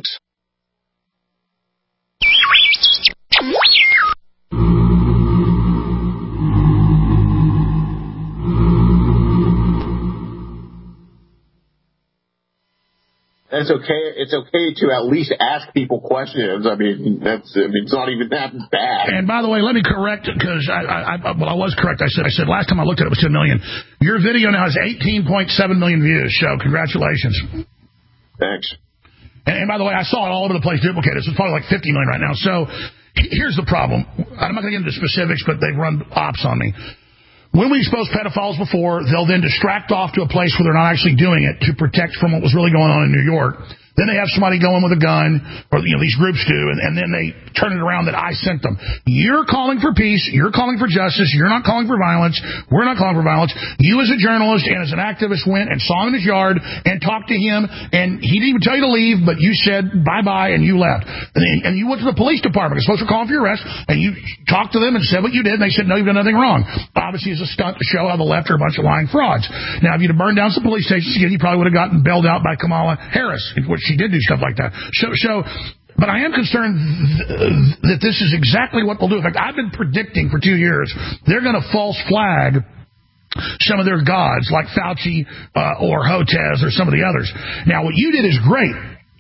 It's okay to at least ask people questions. I mean, it's not even that bad. And by the way, let me correct it, because I was correct. I said last time I looked at it was 10 million. Your video now has 18.7 million views. So congratulations. Thanks. And by the way, I saw it all over the place duplicated. So it's probably like 50 million right now. So here's the problem. I'm not going to get into specifics, but they've run ops on me. When we expose pedophiles before, they'll then distract off to a place where they're not actually doing it to protect from what was really going on in New York. Then they have somebody go in with a gun, or these groups do, and then they turn it around that I sent them. You're calling for peace. You're calling for justice. You're not calling for violence. We're not calling for violence. You as a journalist and as an activist went and saw him in his yard and talked to him, and he didn't even tell you to leave, but you said bye-bye and you left. And you went to the police department. It's supposed to call for your arrest, and you talked to them and said what you did, and they said, no, you've done nothing wrong. Obviously, it's a stunt to show how the left are a bunch of lying frauds. Now, if you'd have burned down some police stations again, you probably would have gotten bailed out by Kamala Harris, which she did do stuff like that. But I am concerned that this is exactly what they'll do. In fact, I've been predicting for 2 years they're going to false flag some of their gods, like Fauci or Hotez or some of the others. Now, what you did is great.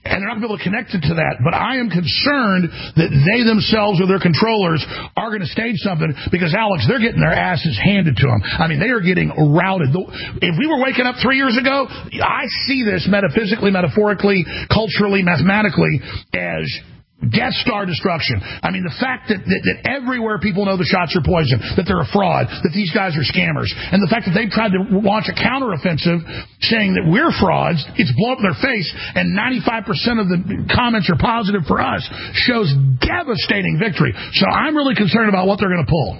and they're not going to be able to connect it to that. But I am concerned that they themselves or their controllers are going to stage something because, Alex, they're getting their asses handed to them. I mean, they are getting routed. If we were waking up 3 years ago, I see this metaphysically, metaphorically, culturally, mathematically as Death Star destruction. I mean, the fact that everywhere people know the shots are poison, that they're a fraud, that these guys are scammers, and the fact that they've tried to launch a counteroffensive saying that we're frauds, it's blown up in their face, and 95% of the comments are positive for us, shows devastating victory. So I'm really concerned about what they're going to pull.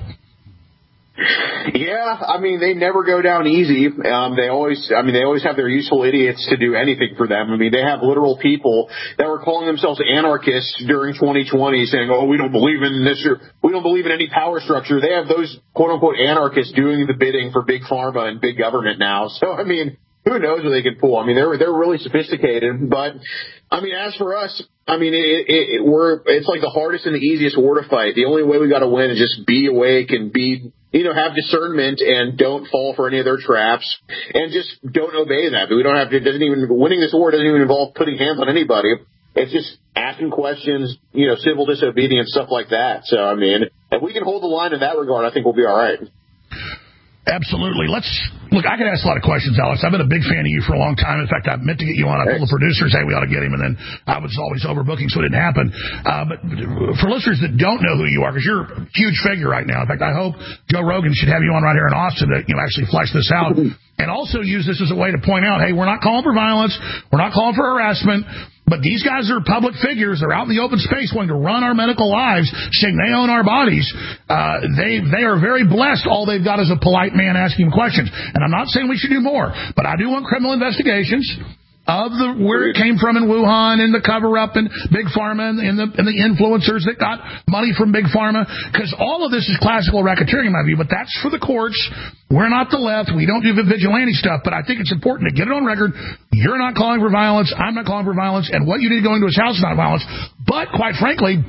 Yeah, I mean, they never go down easy. They always have their useful idiots to do anything for them. I mean, they have literal people that were calling themselves anarchists during 2020 saying, oh, we don't believe in this or we don't believe in any power structure. They have those quote unquote anarchists doing the bidding for big pharma and big government now. So, I mean, who knows what they can pull? I mean, they're really sophisticated, but I mean, as for us, I mean, it's like the hardest and the easiest war to fight. The only way we got to win is just be awake and have discernment and don't fall for any of their traps and just don't obey them. Winning this war doesn't even involve putting hands on anybody. It's just asking questions, civil disobedience, stuff like that. So, I mean, if we can hold the line in that regard, I think we'll be all right. Absolutely. Look, I could ask a lot of questions, Alex. I've been a big fan of you for a long time. In fact, I meant to get you on. I told the producers, hey, we ought to get him, and then I was always overbooking, so it didn't happen. But for listeners that don't know who you are, because you're a huge figure right now. In fact, I hope Joe Rogan should have you on right here in Austin to actually flesh this out. And also use this as a way to point out, hey, we're not calling for violence. We're not calling for harassment. But these guys are public figures. They're out in the open space wanting to run our medical lives, saying they own our bodies. They are very blessed. All they've got is a polite man asking questions. And I'm not saying we should do more, but I do want criminal investigations of where it came from in Wuhan and the cover-up and Big Pharma and the influencers that got money from Big Pharma. Because all of this is classical racketeering, in my view, but that's for the courts. We're not the left. We don't do the vigilante stuff, but I think it's important to get it on record. You're not calling for violence. I'm not calling for violence. And what you did going to his house is not violence. But, quite frankly,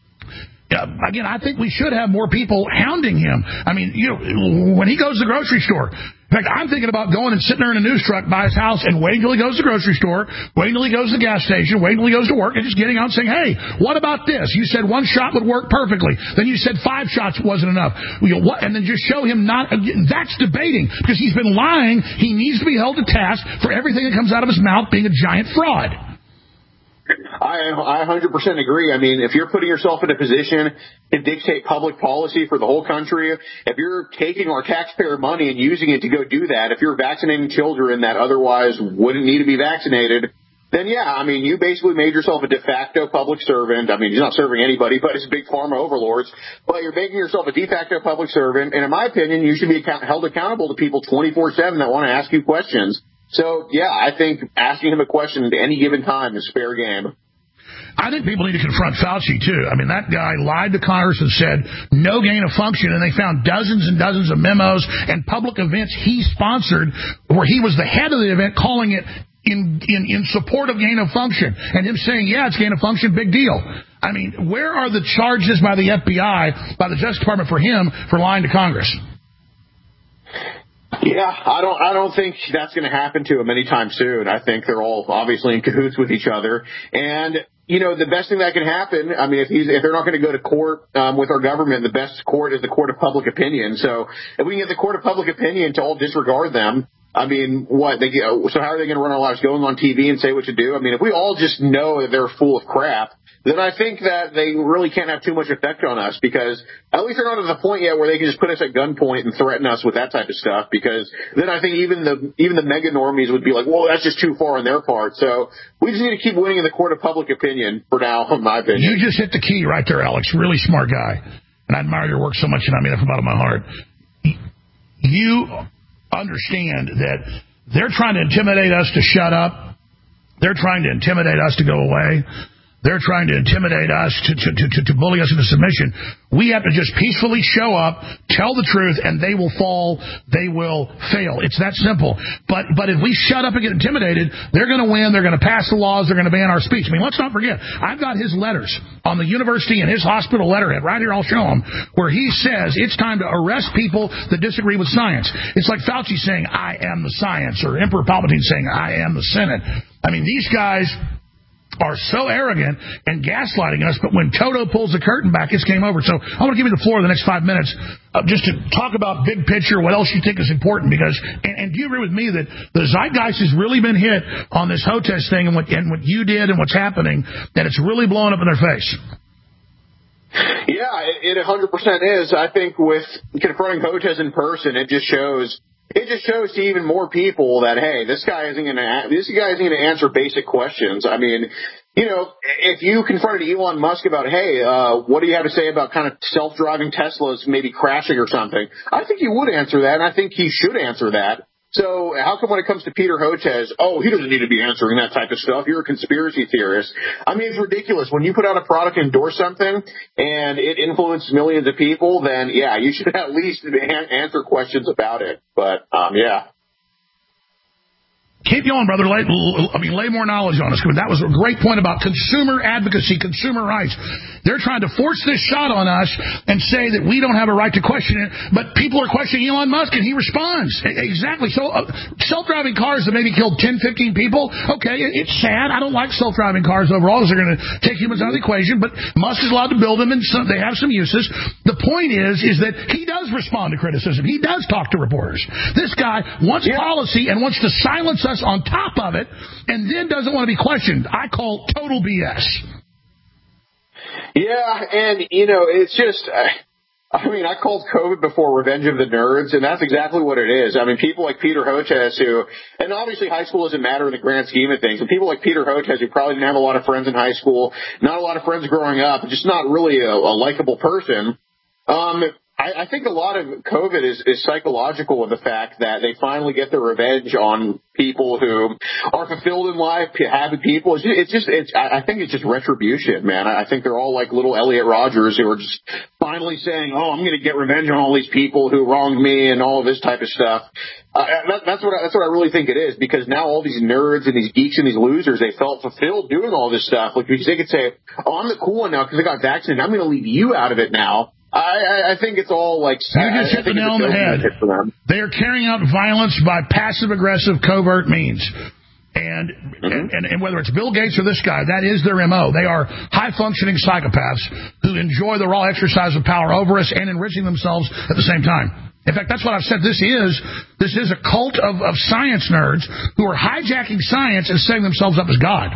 again, I think we should have more people hounding him. I mean, when he goes to the grocery store, in fact, I'm thinking about going and sitting there in a news truck by his house and waiting till he goes to the grocery store, waiting till he goes to the gas station, waiting till he goes to work, and just getting out and saying, hey, what about this? You said one shot would work perfectly. Then you said 5 shots wasn't enough. And then just show him that's debating, because he's been lying. He needs to be held to task for everything that comes out of his mouth being a giant fraud. I 100% agree. I mean, if you're putting yourself in a position to dictate public policy for the whole country, if you're taking our taxpayer money and using it to go do that, if you're vaccinating children that otherwise wouldn't need to be vaccinated, then yeah, I mean, you basically made yourself a de facto public servant. I mean, he's not serving anybody, but it's big pharma overlords. But you're making yourself a de facto public servant, and in my opinion, you should be held accountable to people 24/7 that want to ask you questions. So, yeah, I think asking him a question at any given time is fair game. I think people need to confront Fauci, too. I mean, that guy lied to Congress and said no gain of function, and they found dozens and dozens of memos and public events he sponsored where he was the head of the event calling it in support of gain of function, and him saying, yeah, it's gain of function, big deal. I mean, where are the charges by the FBI, by the Justice Department for him for lying to Congress? Yeah, I don't think that's going to happen to him anytime soon. I think they're all obviously in cahoots with each other. And, the best thing that can happen, I mean, if they're not going to go to court with our government, the best court is the court of public opinion. So if we can get the court of public opinion to all disregard them, I mean, so how are they going to run our lives? Going on TV and say what to do? I mean, if we all just know that they're full of crap, then I think that they really can't have too much effect on us, because at least they're not at the point yet where they can just put us at gunpoint and threaten us with that type of stuff, because then I think even the mega normies would be like, whoa, that's just too far on their part. So we just need to keep winning in the court of public opinion for now, in my opinion. You just hit the key right there, Alex. Really smart guy. And I admire your work so much, and I mean that from the bottom of my heart. You understand that they're trying to intimidate us to shut up. They're trying to intimidate us to go away. They're trying to intimidate us to bully us into submission. We have to just peacefully show up, tell the truth, and they will fall. They will fail. It's that simple. But if we shut up and get intimidated, they're going to win. They're going to pass the laws. They're going to ban our speech. I mean, let's not forget, I've got his letters on the university and his hospital letterhead right here. I'll show them, where he says it's time to arrest people that disagree with science. It's like Fauci saying, I am the science, or Emperor Palpatine saying, I am the Senate. I mean, these guys are so arrogant and gaslighting us, but when Toto pulls the curtain back, it's game over. So I want to give you the floor the next 5 minutes just to talk about big picture, what else you think is important, because, and do you agree with me that the zeitgeist has really been hit on this Hotez thing and what you did and what's happening, that it's really blowing up in their face? Yeah, it 100% is. I think with confronting Hotez in person, it just shows to even more people that, hey, this guy isn't going to answer basic questions. I mean, you know, if you confronted Elon Musk about, hey, what do you have to say about kind of self-driving Teslas maybe crashing or something, I think he would answer that, and I think he should answer that. So how come when it comes to Peter Hotez, he doesn't need to be answering that type of stuff. You're a conspiracy theorist. I mean, it's ridiculous. When you put out a product and endorse something and it influences millions of people, then, yeah, you should at least answer questions about it. But, yeah. Keep going, brother. Lay more knowledge on us. That was a great point about consumer advocacy, consumer rights. They're trying to force this shot on us and say that we don't have a right to question it, but people are questioning Elon Musk, and he responds. Exactly. So self-driving cars that maybe killed 10, 15 people, okay, it's sad. I don't like self-driving cars overall because they're going to take humans out of the equation, but Musk is allowed to build them, and they have some uses. The point is that he does respond to criticism. He does talk to reporters. This guy wants policy and wants to silence us on top of it, and then doesn't want to be questioned. I call total BS. Yeah, and, you know, it's just, I mean, I called COVID before Revenge of the Nerds, and that's exactly what it is. I mean, people like Peter Hotez who, and obviously high school doesn't matter in the grand scheme of things, and people like Peter Hotez who probably didn't have a lot of friends in high school, not a lot of friends growing up, just not really a likable person. I think a lot of COVID is psychological with the fact that they finally get their revenge on people who are fulfilled in life, happy people. I think it's just retribution, man. I think they're all like little Elliot Rodgers who are just finally saying, I'm going to get revenge on all these people who wronged me and all of this type of stuff. That's what I really think it is, because now all these nerds and these geeks and these losers, they felt fulfilled doing all this stuff. Like, because they could say, I'm the cool one now because I got vaccinated. I'm going to leave you out of it now. I think it's all like... You just hit the nail on the head. They are carrying out violence by passive-aggressive, covert means. And whether it's Bill Gates or this guy, that is their M.O. They are high-functioning psychopaths who enjoy the raw exercise of power over us and enriching themselves at the same time. In fact, that's what I've said. This is a cult of science nerds who are hijacking science and setting themselves up as God.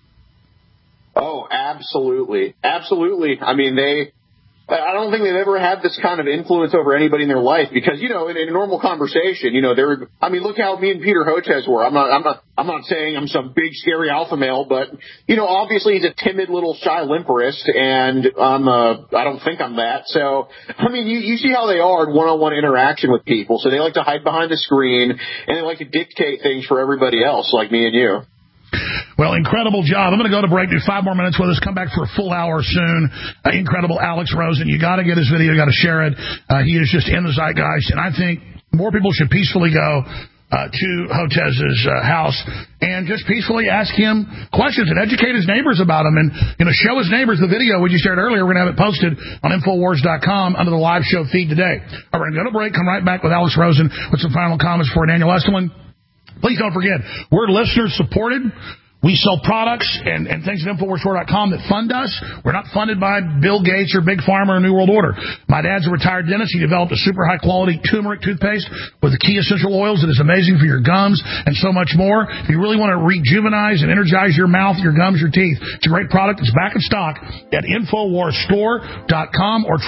Oh, absolutely. Absolutely. I mean, I don't think they've ever had this kind of influence over anybody in their life, because, you know, in a normal conversation, you know, look how me and Peter Hotez were. I'm not saying I'm some big scary alpha male, but, you know, obviously he's a timid little shy limperist, and I don't think I'm that. So, I mean, you see how they are in one-on-one interaction with people. So they like to hide behind the screen, and they like to dictate things for everybody else, like me and you. Well, incredible job. I'm going to go to break, do 5 more minutes with us, come back for a full hour soon. Incredible Alex Rosen. You got to get his video. You got to share it. He is just in the zeitgeist, and I think more people should peacefully go to Hotez's house and just peacefully ask him questions and educate his neighbors about him, and, you know, show his neighbors the video we just shared earlier. We're going to have it posted on Infowars.com under the live show feed today. All right, we're going to go to break, come right back with Alex Rosen with some final comments for Daniel Estelman. Please don't forget, we're listener-supported. We sell products and things at InfoWarsStore.com that fund us. We're not funded by Bill Gates or Big Pharma or New World Order. My dad's a retired dentist. He developed a super high-quality turmeric toothpaste with the key essential oils that is amazing for your gums and so much more. If you really want to rejuvenize and energize your mouth, your gums, your teeth, it's a great product. It's back in stock at InfoWarsStore.com or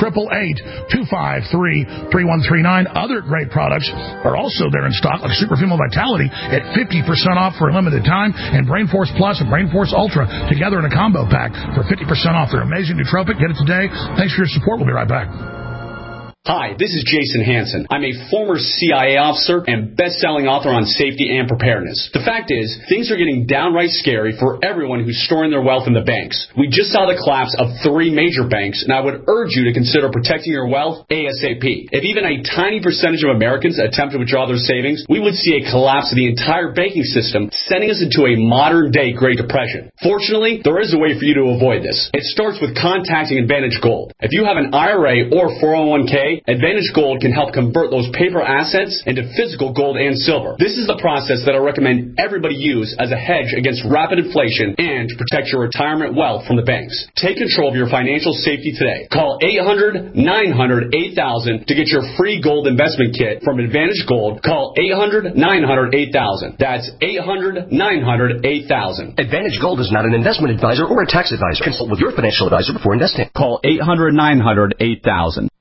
888-253-3139. Other great products are also there in stock, like Super Female Vitality at 50% off for a limited time, and Brain Force Plus and Brain Force Ultra together in a combo pack for 50% off. They're amazing nootropic. Get it today. Thanks for your support. We'll be right back. Hi, this is Jason Hansen. I'm a former CIA officer and best-selling author on safety and preparedness. The fact is, things are getting downright scary for everyone who's storing their wealth in the banks. We just saw the collapse of 3 major banks, and I would urge you to consider protecting your wealth ASAP. If even a tiny percentage of Americans attempt to withdraw their savings, we would see a collapse of the entire banking system, sending us into a modern-day Great Depression. Fortunately, there is a way for you to avoid this. It starts with contacting Advantage Gold. If you have an IRA or 401k, Today, Advantage Gold can help convert those paper assets into physical gold and silver. This is the process that I recommend everybody use as a hedge against rapid inflation and to protect your retirement wealth from the banks. Take control of your financial safety today. Call 800-900-8000 to get your free gold investment kit from Advantage Gold. Call 800-900-8000. That's 800-900-8000. Advantage Gold is not an investment advisor or a tax advisor. Consult with your financial advisor before investing. Call 800-900-8000.